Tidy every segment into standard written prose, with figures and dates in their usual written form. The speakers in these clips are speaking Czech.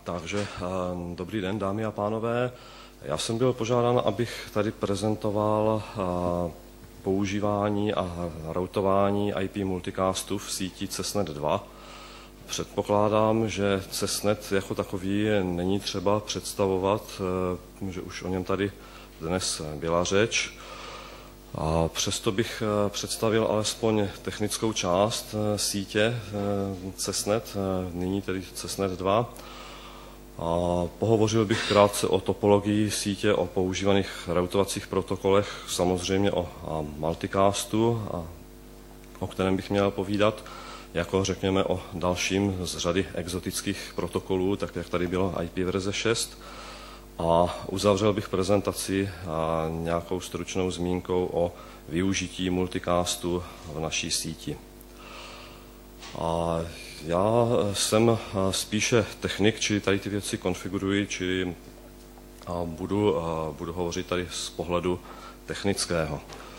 Takže dobrý den, dámy a pánové. Já jsem byl požádán, abych tady prezentoval používání a routování IP multicastu v síti CESNET 2. Předpokládám, že CESNET jako takový není třeba představovat, že už o něm tady dnes byla řeč. A přesto bych představil alespoň technickou část sítě CESNET, nyní tedy CESNET 2. A pohovořil bych krátce o topologii sítě, o používaných routovacích protokolech, samozřejmě o multicastu, o kterém bych měl povídat, jako řekněme o dalším z řady exotických protokolů, tak jak tady bylo IP verze 6. A uzavřel bych prezentaci nějakou stručnou zmínkou o využití multicastu v naší síti. A já jsem spíše technik, čili tady ty věci konfiguruji, čili budu hovořit tady z pohledu technického.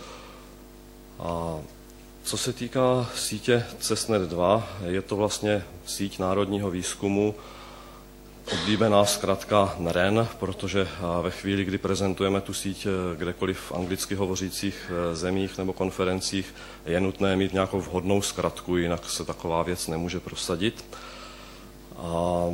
A co se týká sítě CESNET 2, je to vlastně síť národního výzkumu, oblíbená zkratka NREN, protože ve chvíli, kdy prezentujeme tu síť kdekoliv v anglicky hovořících zemích nebo konferencích, je nutné mít nějakou vhodnou zkratku, jinak se taková věc nemůže prosadit. A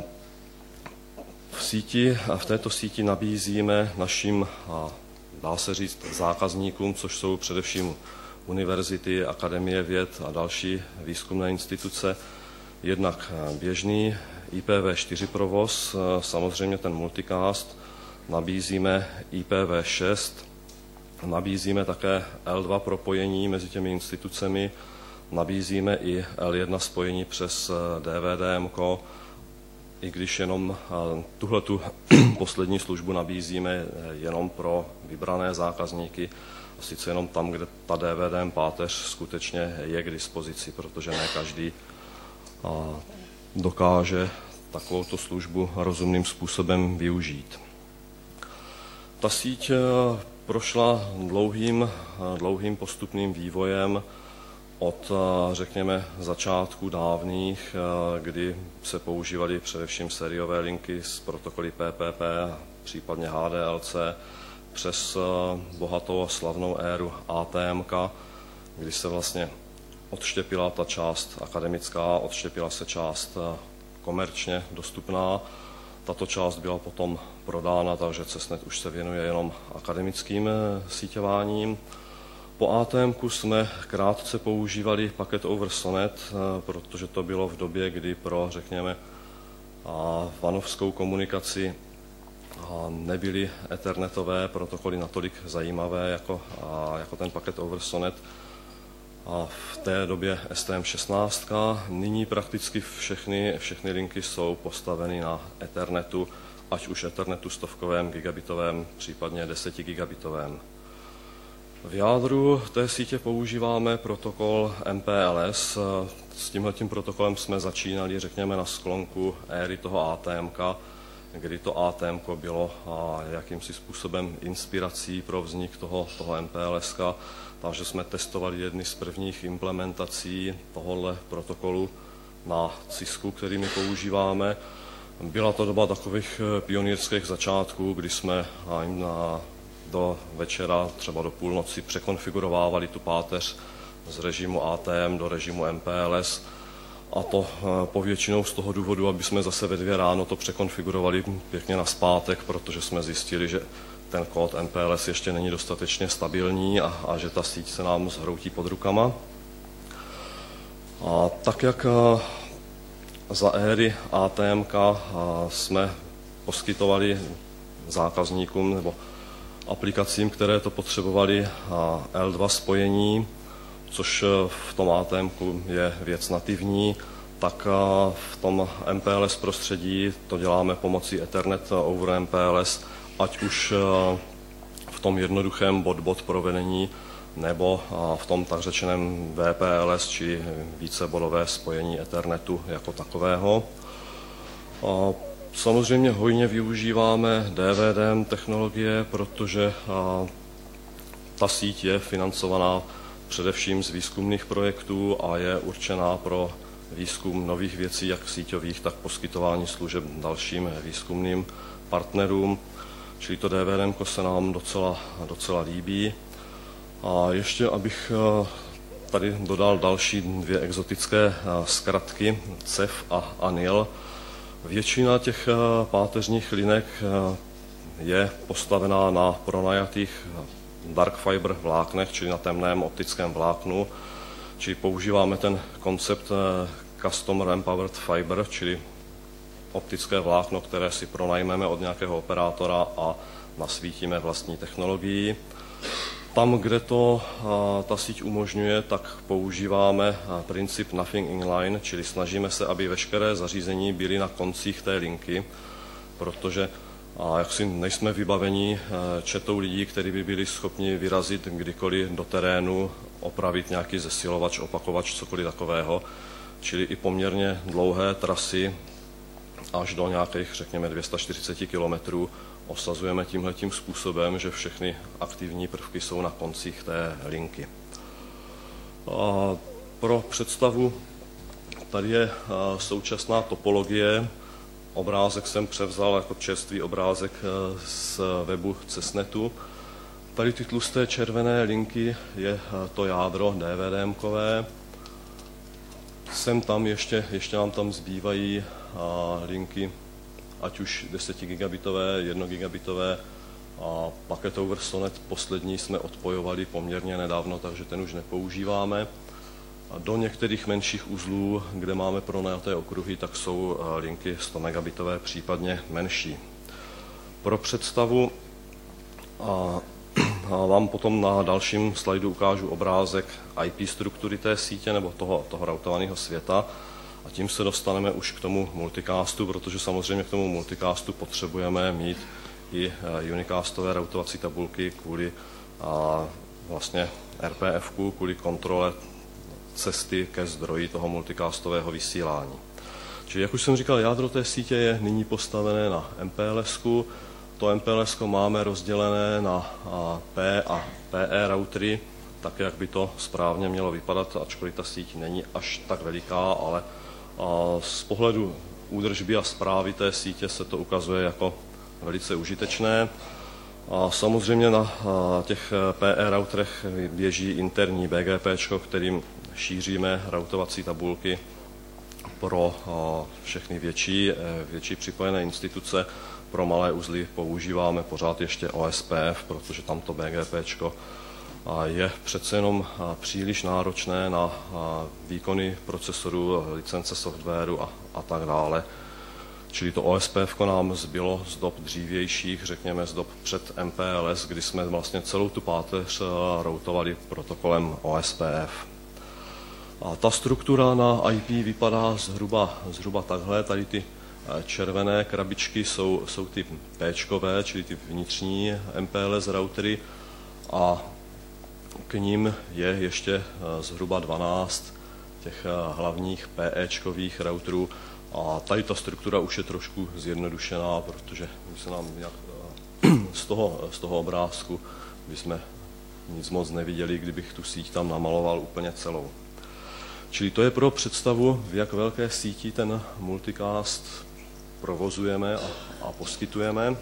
v této síti nabízíme našim, dá se říct, zákazníkům, což jsou především univerzity, akademie věd a další výzkumné instituce, jednak běžný IPv4 provoz, samozřejmě ten multicast, nabízíme IPv6, nabízíme také L2 propojení mezi těmi institucemi, nabízíme i L1 spojení přes DVDM, i když jenom tuhletu poslední službu nabízíme jenom pro vybrané zákazníky, a sice jenom tam, kde ta DVDM páteř skutečně je k dispozici, protože ne každý dokáže takovouto službu rozumným způsobem využít. Ta síť prošla dlouhým postupným vývojem od, řekněme, začátku dávných, kdy se používaly především sériové linky z protokoly PPP, případně HDLC, přes bohatou a slavnou éru ATM, kdy se vlastně odštěpila ta část akademická, odštěpila se část komerčně dostupná. Tato část byla potom prodána, takže CESNET už se věnuje jenom akademickým síťováním. Po ATM jsme krátce používali Packet over Sonet, protože to bylo v době, kdy pro, řekněme, vanovskou komunikaci nebyly ethernetové protokoly natolik zajímavé jako ten Packet over Sonet. A v té době STM16. Nyní prakticky všechny linky jsou postaveny na Ethernetu, ať už Ethernetu stovkovém, gigabitovém, případně 10 gigabitovém. V jádru té sítě používáme protokol MPLS. S tímhletím protokolem jsme začínali, řekněme, na sklonku éry toho ATM, kdy to ATM bylo jakýmsi způsobem inspirací pro vznik toho MPLS. Takže jsme testovali jedny z prvních implementací tohoto protokolu na CISku, který my používáme. Byla to doba takových pionýrských začátků, kdy jsme do večera, třeba do půlnoci, překonfigurovávali tu páteř z režimu ATM do režimu MPLS. A to povětšinou z toho důvodu, aby jsme zase ve 2 ráno to překonfigurovali pěkně nazpátek, protože jsme zjistili, že ten kód MPLS ještě není dostatečně stabilní a že ta síť se nám zhroutí pod rukama. A tak jak za éry ATM jsme poskytovali zákazníkům nebo aplikacím, které to potřebovali, L2 spojení, což v tom ATM je věc nativní, tak v tom MPLS prostředí to děláme pomocí Ethernet over MPLS, ať už v tom jednoduchém bot-bot provedení, nebo v tom tak řečeném VPLS, či vícebodové spojení Ethernetu jako takového. Samozřejmě hojně využíváme DVDM technologie, protože ta síť je financovaná především z výzkumných projektů a je určená pro výzkum nových věcí, jak síťových, tak poskytování služeb dalším výzkumným partnerům. Čili to DVDM se nám docela líbí. A ještě, abych tady dodal další dvě exotické zkratky, CEF a ANIL. Většina těch páteřních linek je postavená na pronajatých dark fiber vláknech, čili na temném optickém vláknu. Čili používáme ten koncept Customer Empowered Fiber, čili optické vlákno, které si pronajmeme od nějakého operátora a nasvítíme vlastní technologií. Tam, kde to ta síť umožňuje, tak používáme princip Nothing Inline, čili snažíme se, aby veškeré zařízení byly na koncích té linky, protože jaksi nejsme vybaveni četou lidí, kteří by byli schopni vyrazit kdykoliv do terénu, opravit nějaký zesilovač, opakovač, cokoliv takového. Čili i poměrně dlouhé trasy až do nějakých, řekněme, 240 km osazujeme tímhletím způsobem, že všechny aktivní prvky jsou na koncích té linky. A pro představu, tady je současná topologie. Obrázek jsem převzal jako čerstvý obrázek z webu CESNETu. Tady ty tlusté červené linky je to jádro DVDM-kové. Sem tam ještě nám tam zbývají linky, ať už 10 gigabitové, 1 gigabitové a Packet over Sonet poslední jsme odpojovali poměrně nedávno, takže ten už nepoužíváme. A do některých menších uzlů, kde máme pronajaté okruhy, tak jsou linky 100 megabitové, případně menší. Pro představu vám potom na dalším slajdu ukážu obrázek IP struktury té sítě nebo toho routovaného světa. A tím se dostaneme už k tomu multicastu, protože samozřejmě k tomu multicastu potřebujeme mít i unicastové routovací tabulky kvůli vlastně RPF-ku, kvůli kontrole cesty ke zdroji toho multicastového vysílání. Čili jak už jsem říkal, jádro té sítě je nyní postavené na MPLS-ku. To MPLS máme rozdělené na P a PE routery, tak jak by to správně mělo vypadat, ačkoliv ta síť není až tak veliká, ale z pohledu údržby a správy té sítě se to ukazuje jako velice užitečné. A samozřejmě na těch PE routerech běží interní BGP, kterým šíříme routovací tabulky pro všechny větší připojené instituce. Pro malé uzly používáme pořád ještě OSPF, protože tamto BGP je přece jenom příliš náročné na výkony procesorů, licence softwaru a tak dále. Čili to OSPF nám zbylo z dob dřívějších, řekněme z dob před MPLS, kdy jsme vlastně celou tu páteř routovali protokolem OSPF. A ta struktura na IP vypadá zhruba takhle. Tady ty červené krabičky jsou ty P-čkové, čili ty vnitřní MPLS routery a k ním je ještě zhruba 12 těch hlavních PE-čkových routerů. A tady ta struktura už je trošku zjednodušená, protože se nám nějak z toho obrázku bychom nic moc neviděli, kdybych tu síť tam namaloval úplně celou. Čili to je pro představu, v jak velké síti ten multicast provozujeme a poskytujeme.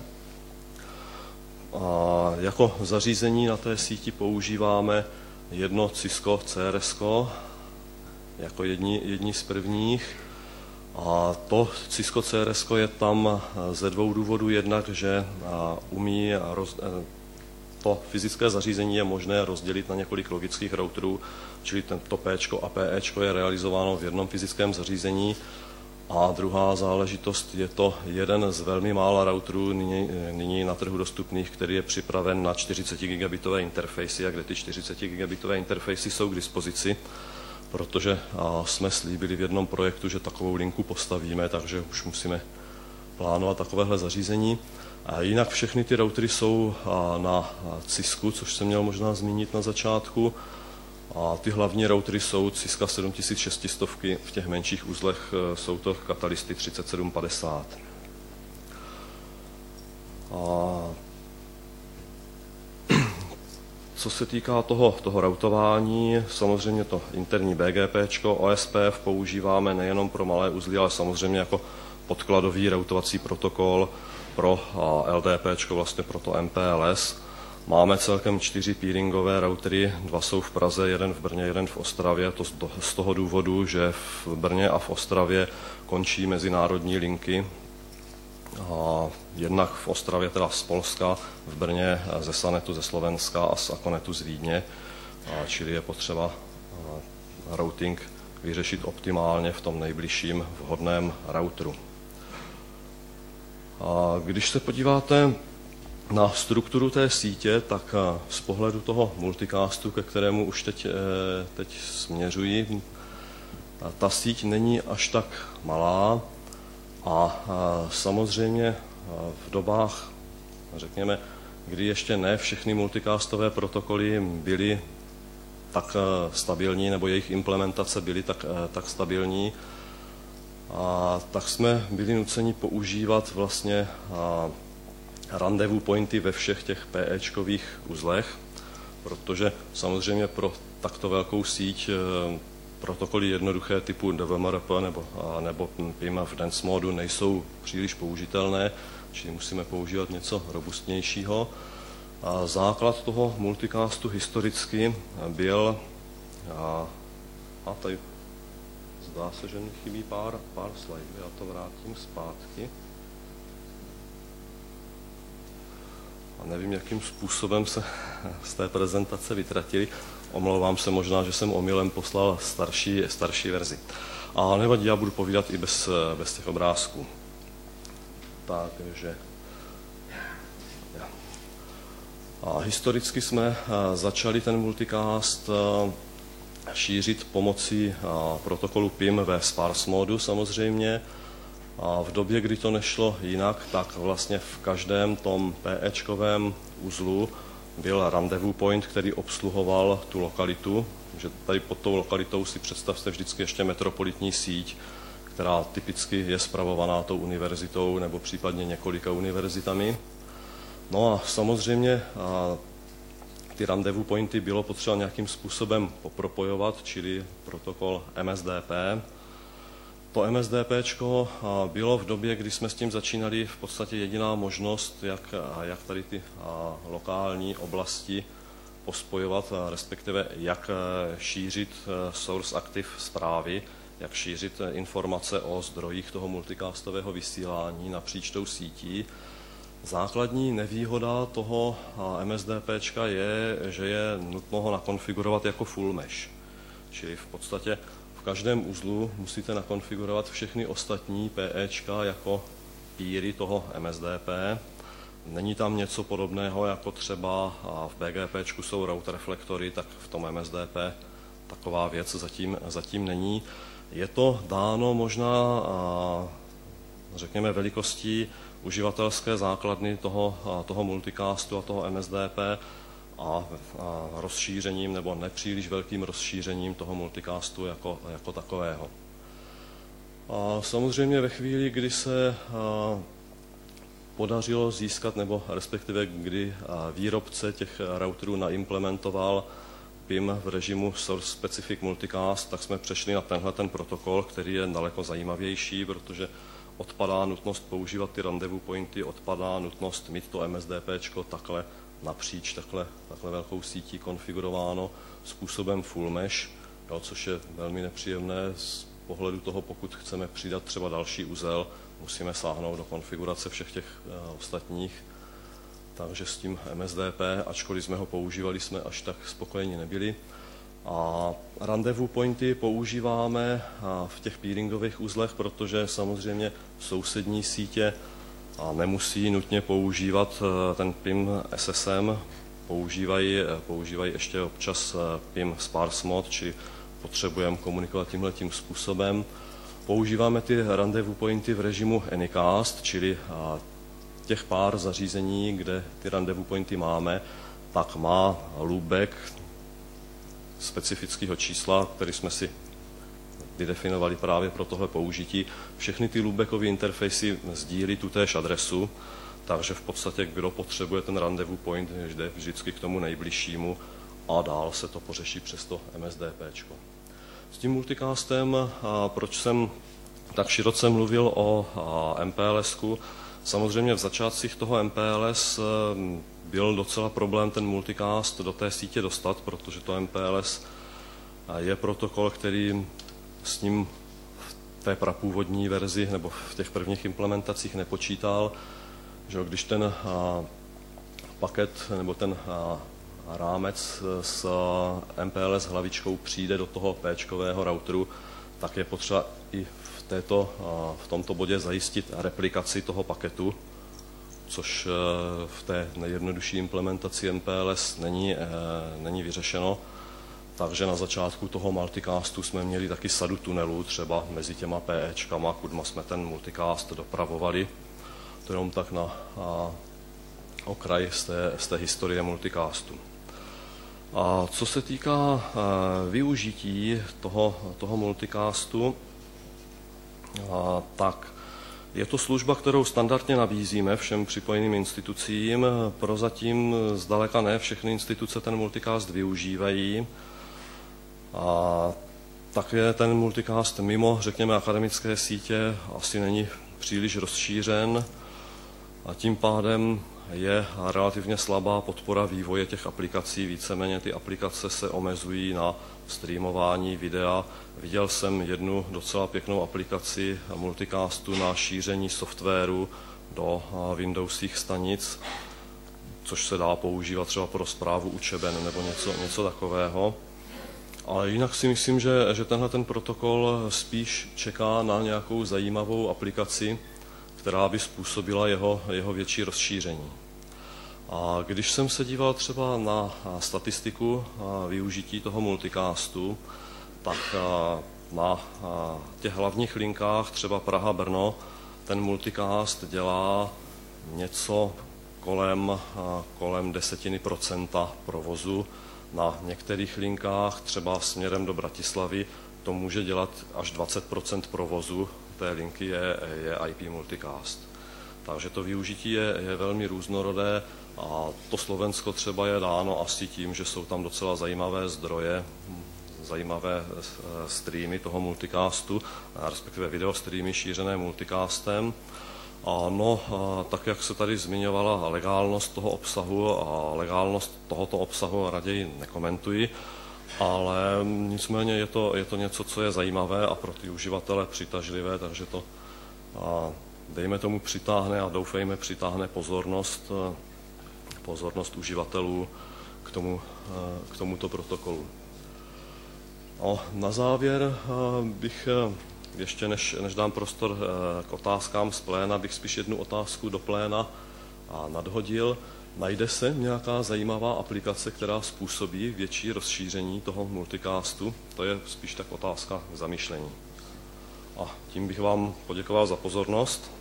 A jako zařízení na té síti používáme jedno Cisco CRS jako jedni z prvních. A to Cisco CRS je tam ze dvou důvodů. Jednak, že umí to fyzické zařízení je možné rozdělit na několik logických routerů, čili to P a PE je realizováno v jednom fyzickém zařízení. A druhá záležitost, je to jeden z velmi mála routerů nyní na trhu dostupných, který je připraven na 40 gigabitové interfejsy, a kde ty 40 gigabitové interfejsy jsou k dispozici, protože jsme slíbili v jednom projektu, že takovou linku postavíme, takže už musíme plánovat takovéhle zařízení. A jinak všechny ty routery jsou na Cisku, což jsem měl možná zmínit na začátku. A ty hlavní routery jsou Cisco 7600, v těch menších uzlech jsou to Catalysty 3750. Co se týká toho routování, samozřejmě to interní BGPčko, OSPF používáme nejenom pro malé uzly, ale samozřejmě jako podkladový routovací protokol pro LDPčko, vlastně pro to MPLS. Máme celkem 4 peeringové routery, 2 jsou v Praze, 1 v Brně, 1 v Ostravě. To z toho důvodu, že v Brně a v Ostravě končí mezinárodní linky. Jednak v Ostravě teda z Polska, v Brně ze Sanetu ze Slovenska a z Akonetu z Vídně. Čili je potřeba routing vyřešit optimálně v tom nejbližším vhodném routeru. Když se podíváte na strukturu té sítě, tak z pohledu toho multicastu, ke kterému už teď směřuji, ta síť není až tak malá a samozřejmě v dobách, řekněme, kdy ještě ne všechny multicastové protokoly byly tak stabilní, nebo jejich implementace byly tak stabilní, tak jsme byli nuceni používat vlastně rendezvous pointy ve všech těch PEčkových uzlech, protože samozřejmě pro takto velkou síť protokoly jednoduché typu DVMRP nebo PIM v dense modu nejsou příliš použitelné, čili musíme používat něco robustnějšího. A základ toho multicastu historicky byl, a tady zdá se, že mi chybí pár slajdů, já to vrátím zpátky. A nevím, jakým způsobem se z té prezentace vytratili. Omlouvám se, možná, že jsem omylem poslal starší verzi. A nevadí, já budu povídat i bez těch obrázků. Takže historicky jsme začali ten multicast šířit pomocí protokolu PIM ve sparse modu samozřejmě. A v době, kdy to nešlo jinak, tak vlastně v každém tom PEčkovém uzlu byl rendezvous point, který obsluhoval tu lokalitu. Že tady pod tou lokalitou si představte vždycky ještě metropolitní síť, která typicky je spravovaná tou univerzitou nebo případně několika univerzitami. No a samozřejmě ty rendezvous pointy bylo potřeba nějakým způsobem popropojovat, čili protokol MSDP. To MSDPčko bylo v době, kdy jsme s tím začínali, v podstatě jediná možnost, jak tady ty lokální oblasti pospojovat, respektive jak šířit source active zprávy, jak šířit informace o zdrojích toho multicastového vysílání napříč tou sítí. Základní nevýhoda toho MSDPčka je, že je nutno ho nakonfigurovat jako full mesh. Čili v podstatě v každém uzlu musíte nakonfigurovat všechny ostatní PEčka jako píry toho MSDP. Není tam něco podobného, jako třeba v BGPčku jsou route reflektory, tak v tom MSDP taková věc zatím není. Je to dáno možná, řekněme, velikostí uživatelské základny toho multicastu a toho MSDP a rozšířením nebo nepříliš velkým rozšířením toho multicastu jako takového. A samozřejmě ve chvíli, kdy se podařilo získat, nebo respektive kdy výrobce těch routerů naimplementoval PIM v režimu Source Specific Multicast, tak jsme přešli na ten protokol, který je daleko zajímavější, protože odpadá nutnost používat ty rendezvous pointy, odpadá nutnost mít to MSDPčko takhle napříč takhle velkou sítí konfigurováno způsobem full mesh, což je velmi nepříjemné z pohledu toho, pokud chceme přidat třeba další uzel, musíme sáhnout do konfigurace všech těch ostatních. Takže s tím MSDP, ačkoliv jsme ho používali, jsme až tak spokojeni nebyli. A rendezvous pointy používáme v těch peeringových uzlech, protože samozřejmě sousední sítě nemusí nutně používat ten PIM SSM, používají ještě občas PIM sparse mod, či potřebujeme komunikovat tímhletím způsobem. Používáme ty rendezvous pointy v režimu Anycast, čili těch pár zařízení, kde ty rendezvous pointy máme, tak má loopback specifického čísla, který jsme si vydefinovali právě pro tohle použití. Všechny ty loopbackové interfejsy sdílí tutéž adresu, takže v podstatě kdo potřebuje ten rendezvous point, jde vždycky k tomu nejbližšímu a dál se to pořeší přes to MSDPčko. S tím multicastem, proč jsem tak široce mluvil o MPLSku, samozřejmě v začátcích toho MPLS byl docela problém ten multicast do té sítě dostat, protože to MPLS je protokol, který s ním v té prapůvodní verzi nebo v těch prvních implementacích nepočítal, že když ten paket nebo ten rámec s MPLS hlavičkou přijde do toho P-čkového routeru, tak je potřeba i v tomto bodě zajistit replikaci toho paketu, což v té nejjednodušší implementaci MPLS není vyřešeno. Takže na začátku toho multicastu jsme měli taky sadu tunelů, třeba mezi těma PEčkama, kudma jsme ten multicast dopravovali. To jenom tak na okraj z té historie multicastu. A co se týká využití toho multicastu, tak je to služba, kterou standardně nabízíme všem připojeným institucím. Prozatím zdaleka ne všechny instituce ten multicast využívají. A také ten multicast mimo, řekněme, akademické sítě asi není příliš rozšířen a tím pádem je relativně slabá podpora vývoje těch aplikací. Víceméně ty aplikace se omezují na streamování videa. Viděl jsem jednu docela pěknou aplikaci multicastu na šíření softwaru do Windowsových stanic, což se dá používat třeba pro správu učeben nebo něco takového. Ale jinak si myslím, že tenhle ten protokol spíš čeká na nějakou zajímavou aplikaci, která by způsobila jeho větší rozšíření. A když jsem se díval třeba na statistiku využití toho multicastu, tak na těch hlavních linkách, třeba Praha-Brno, ten multicast dělá něco kolem 10% provozu. Na některých linkách, třeba směrem do Bratislavy, to může dělat až 20% provozu té linky je IP multicast. Takže to využití je velmi různorodé a to Slovensko třeba je dáno asi tím, že jsou tam docela zajímavé zdroje, zajímavé streamy toho multicastu, respektive videostreamy šířené multicastem. No, tak jak se tady zmiňovala legálnost toho obsahu a legálnost tohoto obsahu raději nekomentuji, ale nicméně je to něco, co je zajímavé a pro ty uživatele přitažlivé, takže to dejme tomu přitáhne a doufejme přitáhne pozornost uživatelů k tomuto protokolu. Na závěr bych ještě než dám prostor k otázkám z pléna, bych spíš jednu otázku do pléna nadhodil. Najde se nějaká zajímavá aplikace, která způsobí větší rozšíření toho multicastu? To je spíš tak otázka k zamyšlení. A tím bych vám poděkoval za pozornost.